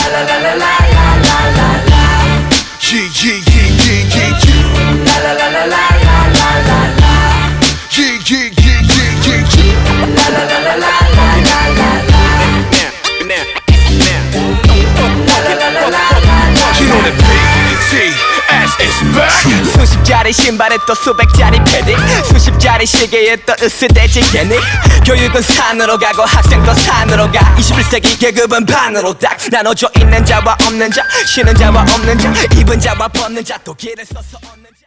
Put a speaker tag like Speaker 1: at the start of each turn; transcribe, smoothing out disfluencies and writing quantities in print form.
Speaker 1: 수십짜리 신발에 또 수백짜리 패딩, 수십짜리 시계에 또 으스대지 개닉. 교육은 산으로 가고 학생도 산으로 가. 21세기 계급은 반으로 딱 나눠져. 있는 자와 없는 자, 쉬는 자와 없는 자, 입은 자와 벗는 자, 또 길을 서서 얻는 자.